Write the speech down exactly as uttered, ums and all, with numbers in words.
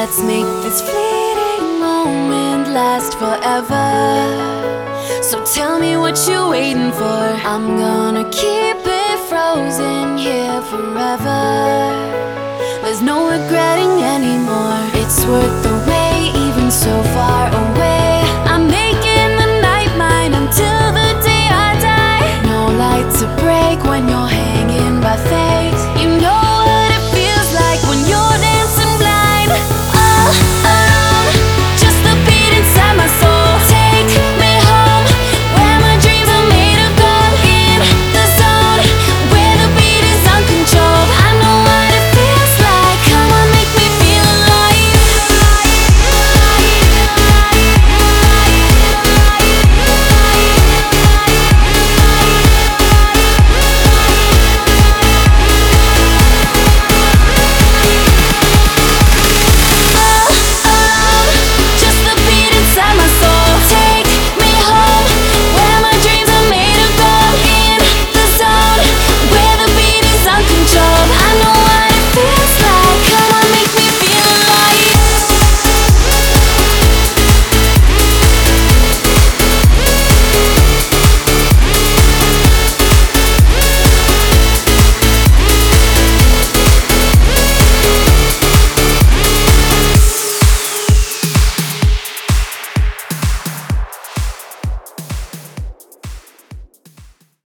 Let's make this fleeting moment last forever. So tell me what you're waiting for. I'm gonna keep it frozen here forever. There's no regretting anymore. It's worth the wait, even so far away.